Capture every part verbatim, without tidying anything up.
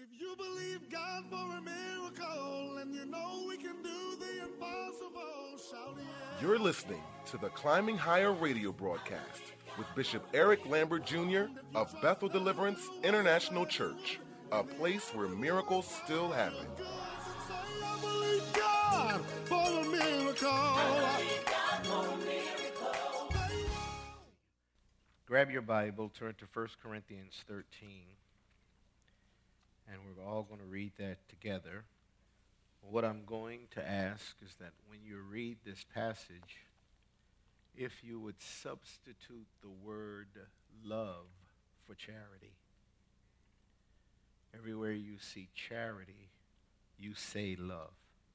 If you believe God for a miracle and you know we can do the impossible, shout it. You're listening to the Climbing Higher radio broadcast with Bishop Eric Lambert Junior of Bethel Deliverance International Church, a place where miracles still happen. I believe God for a miracle. I believe God for a miracle. Grab your Bible, turn to First Corinthians thirteen, and we're all going to read that together. What I'm going to ask is that when you read this passage, if you would substitute the word love for charity. Everywhere you see charity, you say love.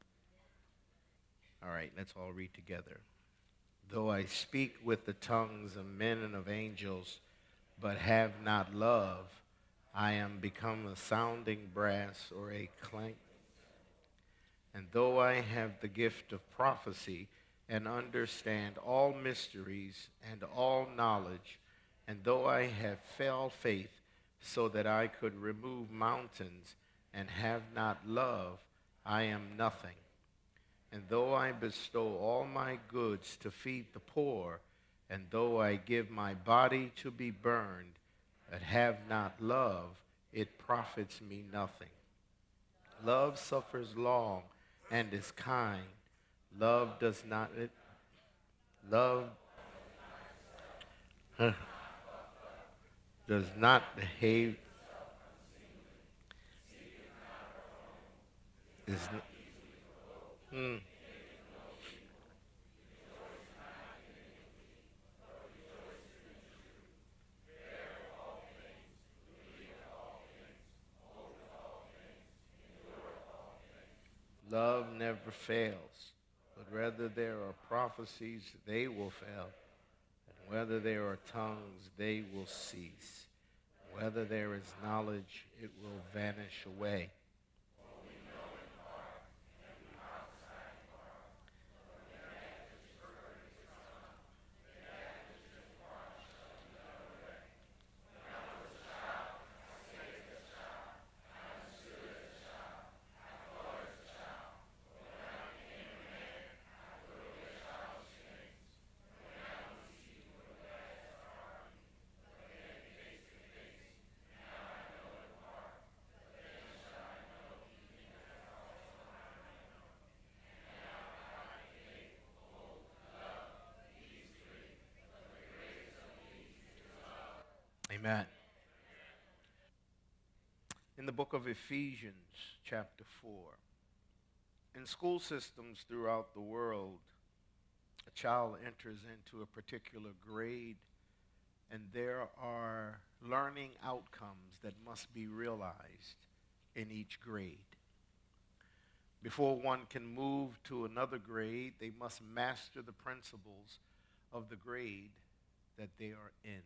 All right, let's all read together. Though I speak with the tongues of men and of angels, but have not love, I am become a sounding brass or a clank. And though I have the gift of prophecy and understand all mysteries and all knowledge, and though I have fell faith so that I could remove mountains and have not love, I am nothing. And though I bestow all my goods to feed the poor, and though I give my body to be burned, but have not love, it profits me nothing. Love suffers long and is kind. Love does not, it, love huh, does not behave, is not, hmm. Love never fails, but whether there are prophecies, they will fail. And whether there are tongues, they will cease. Whether there is knowledge, it will vanish away. Amen. In the book of Ephesians, chapter four, in school systems throughout the world, a child enters into a particular grade, and there are learning outcomes that must be realized in each grade. Before one can move to another grade, they must master the principles of the grade that they are in.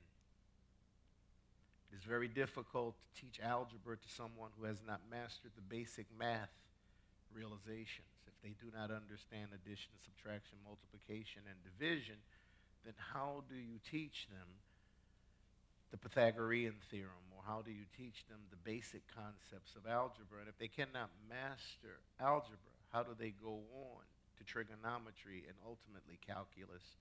It's very difficult to teach algebra to someone who has not mastered the basic math realizations. If they do not understand addition, subtraction, multiplication, and division, then how do you teach them the Pythagorean theorem, or how do you teach them the basic concepts of algebra? And if they cannot master algebra, how do they go on to trigonometry and ultimately calculus?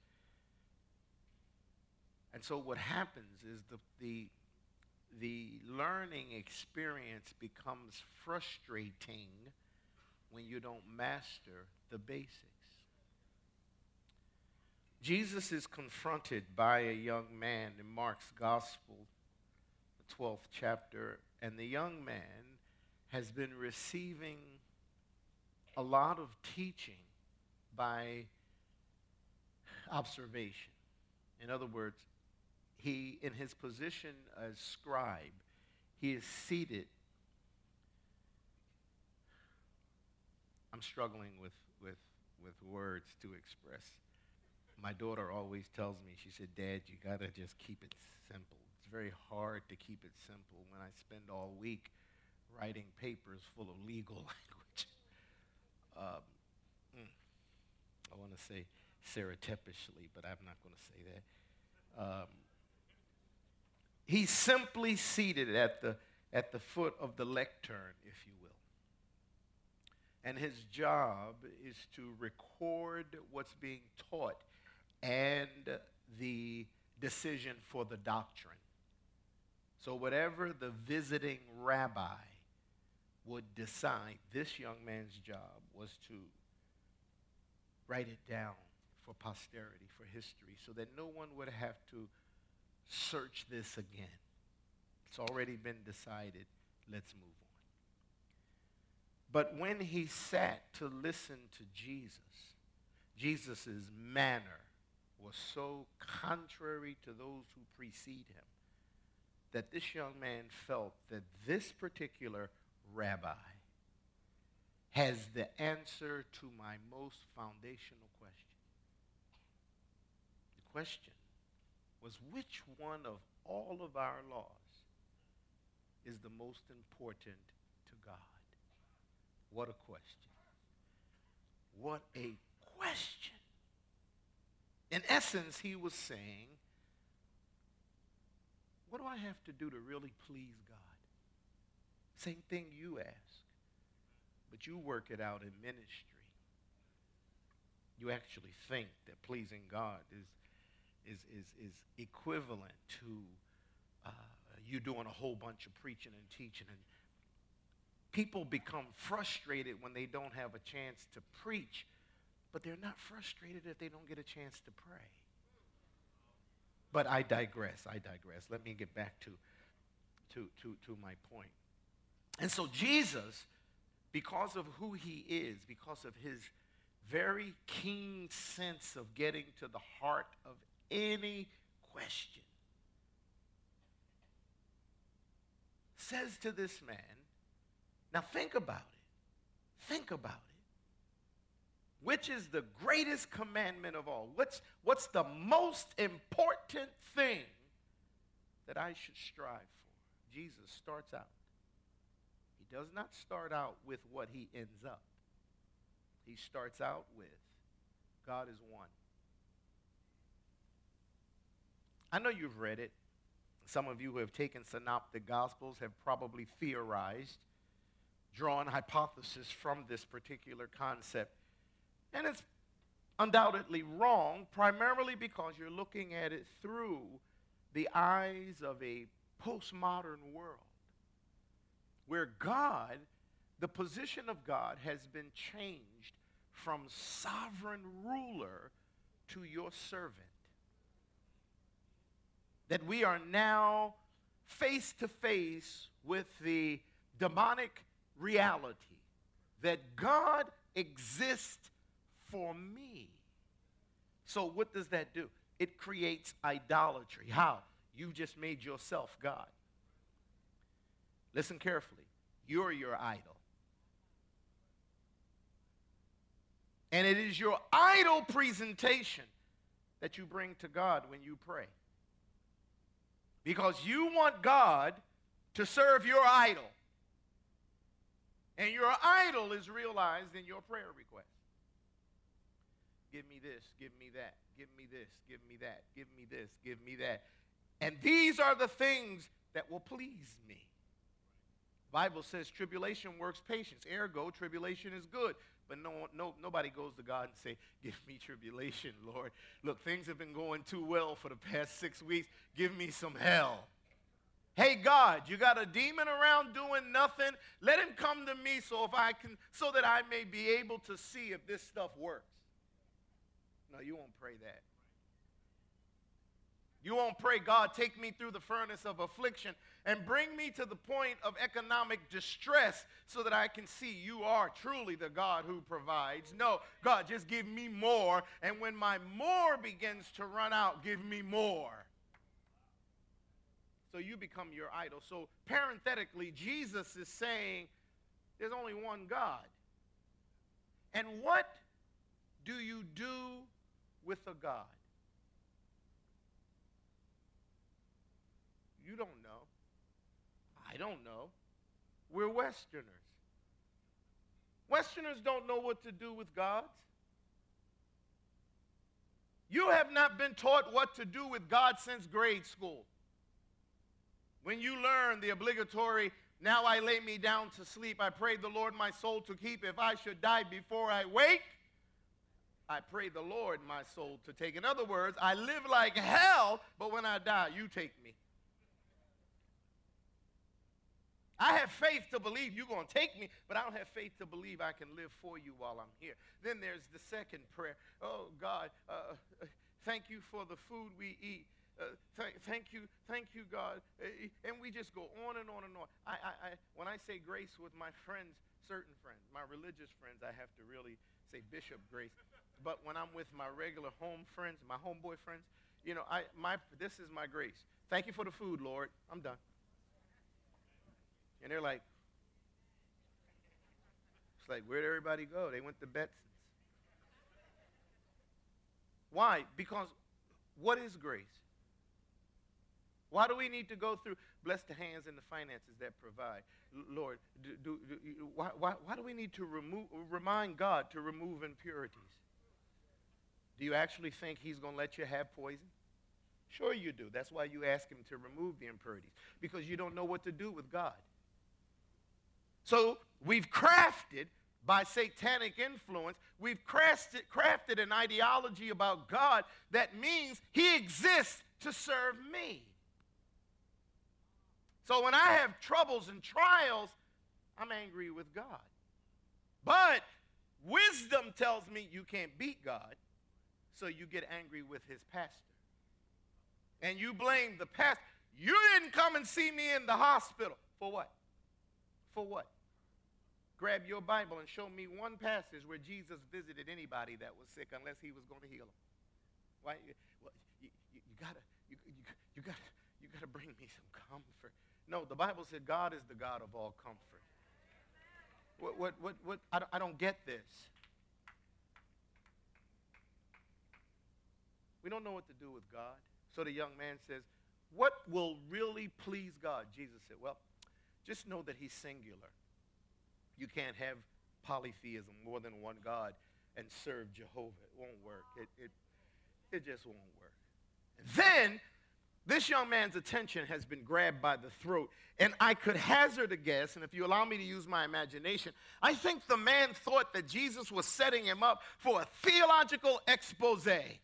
And so what happens is the, the The learning experience becomes frustrating when you don't master the basics. Jesus is confronted by a young man in Mark's Gospel, the twelfth chapter, and the young man has been receiving a lot of teaching by observation. In other words, he, in his position as scribe, he is seated. I'm struggling with, with, with words to express. My daughter always tells me, she said, Dad, you got to just keep it simple. It's very hard to keep it simple when I spend all week writing papers full of legal language. Um, mm, I want to say surreptitiously, but I'm not going to say that. Um, He's simply seated at the at the foot of the lectern, if you will. And his job is to record what's being taught and the decision for the doctrine. So whatever the visiting rabbi would decide, this young man's job was to write it down for posterity, for history, so that no one would have to search this again. It's already been decided. Let's move on. But when he sat to listen to Jesus, Jesus' manner was so contrary to those who precede him that this young man felt that this particular rabbi has the answer to my most foundational question. The question was, which one of all of our laws is the most important to God? What a question. What a question. In essence, he was saying, what do I have to do to really please God? Same thing you ask, but you work it out in ministry. You actually think that pleasing God is, is, is, is equivalent to uh, you doing a whole bunch of preaching and teaching. And people become frustrated when they don't have a chance to preach, but they're not frustrated if they don't get a chance to pray. But I digress, I digress. Let me get back to, to, to, to my point. And so Jesus, because of who he is, because of his very keen sense of getting to the heart of any question, says to this man, now think about it. Think about it. Which is the greatest commandment of all? What's, what's the most important thing that I should strive for? Jesus starts out. He does not start out with what he ends up. He starts out with, God is one. I know you've read it. Some of you who have taken synoptic gospels have probably theorized, drawn hypothesis from this particular concept. And it's undoubtedly wrong, primarily because you're looking at it through the eyes of a postmodern world, where God, the position of God has been changed from sovereign ruler to your servant. That we are now face to face with the demonic reality that God exists for me. So what does that do? It creates idolatry. How? You just made yourself God. Listen carefully. You're your idol. And it is your idol presentation that you bring to God when you pray. Because you want God to serve your idol. And your idol is realized in your prayer request. Give me this, give me that, give me this, give me that, give me this, give me that. And these are the things that will please me. The Bible says tribulation works patience. Ergo, tribulation is good. But no, no, nobody goes to God and say, give me tribulation, Lord. Look, things have been going too well for the past six weeks. Give me some hell. Hey, God, you got a demon around doing nothing? Let him come to me so if I can, so that I may be able to see if this stuff works. No, you won't pray that. You won't pray, God, take me through the furnace of affliction and bring me to the point of economic distress so that I can see you are truly the God who provides. No, God, just give me more. And when my more begins to run out, give me more. So you become your idol. So parenthetically, Jesus is saying there's only one God. And what do you do with a God? You don't know. I don't know. We're Westerners. Westerners don't know what to do with gods. You have not been taught what to do with God since grade school. When you learn the obligatory, now I lay me down to sleep, I pray the Lord my soul to keep. If I should die before I wake, I pray the Lord my soul to take. In other words, I live like hell, but when I die, you take me. I have faith to believe you're going to take me, but I don't have faith to believe I can live for you while I'm here. Then there's the second prayer. Oh, God, uh, thank you for the food we eat. Uh, th- thank you, thank you, God. Uh, and we just go on and on and on. I, I, I, when I say grace with my friends, certain friends, my religious friends, I have to really say Bishop Grace. But when I'm with my regular home friends, my homeboy friends, you know, I, my, this is my grace. Thank you for the food, Lord. I'm done. And they're like, it's like, where'd everybody go? They went to Betson's. Why? Because what is grace? Why do we need to go through, bless the hands and the finances that provide? Lord, do, do, do, why, why, why do we need to remove, remind God to remove impurities? Do you actually think he's going to let you have poison? Sure you do. That's why you ask him to remove the impurities, because you don't know what to do with God. So we've crafted, by satanic influence, we've crafted, crafted an ideology about God that means he exists to serve me. So when I have troubles and trials, I'm angry with God. But wisdom tells me you can't beat God, so you get angry with his pastor. And you blame the pastor. You didn't come and see me in the hospital. For what? For what? Grab your Bible and show me one passage where Jesus visited anybody that was sick unless he was going to heal them. Why? Well, you, you, you gotta, you, you, you gotta, you gotta bring me some comfort. No, the Bible said God is the God of all comfort. What? What? What? What? I don't, I don't get this. We don't know what to do with God. So the young man says, "What will really please God?" Jesus said, "Well, just know that he's singular. You can't have polytheism, more than one God, and serve Jehovah. It won't work. It, it, it just won't work." Then, this young man's attention has been grabbed by the throat, and I could hazard a guess, and if you allow me to use my imagination, I think the man thought that Jesus was setting him up for a theological expose.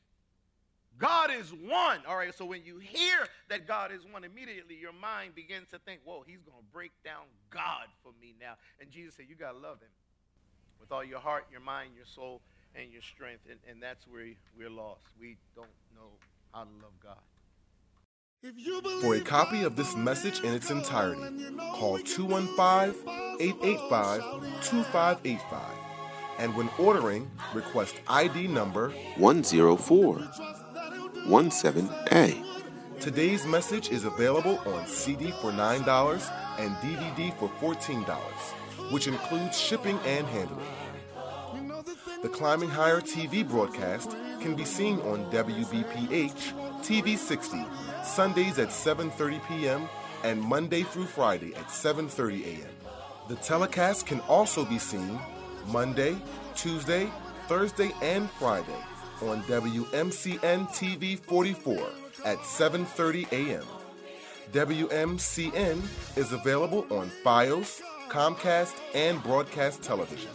God is one. All right, so when you hear that God is one, immediately your mind begins to think, whoa, he's going to break down God for me now. And Jesus said, you got to love him with all your heart, your mind, your soul, and your strength. And, and that's where we're lost. We don't know how to love God. For a copy of this message in its entirety, call two one five, eight eight five, two five eight five. And when ordering, request I D number one zero four one seven A. Today's message is available on C D for nine dollars and D V D for fourteen dollars, which includes shipping and handling. The Climbing Higher T V broadcast can be seen on W B P H T V sixty, Sundays at seven thirty p.m. and Monday through Friday at seven thirty a.m. The telecast can also be seen Monday, Tuesday, Thursday, and Friday on W M C N T V forty-four at seven thirty a.m. W M C N is available on Fios, Comcast, and Broadcast Television.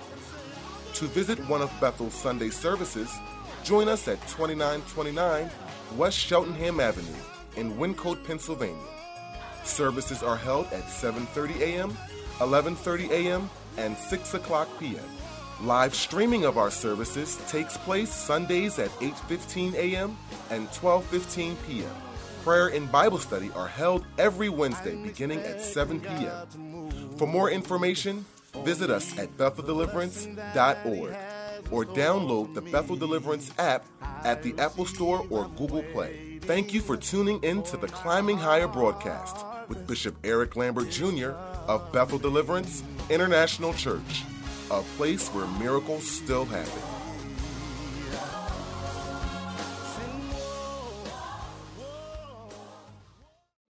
To visit one of Bethel's Sunday services, join us at twenty-nine twenty-nine West Cheltenham Avenue in Wyncote, Pennsylvania. Services are held at seven thirty a.m., eleven thirty a.m., and six o'clock p.m. Live streaming of our services takes place Sundays at eight fifteen a.m. and twelve fifteen p.m. Prayer and Bible study are held every Wednesday beginning at seven p.m. For more information, visit us at bethel deliverance dot org or download the Bethel Deliverance app at the Apple Store or Google Play. Thank you for tuning in to the Climbing Higher broadcast with Bishop Eric Lambert Junior of Bethel Deliverance International Church, a place where miracles still happen.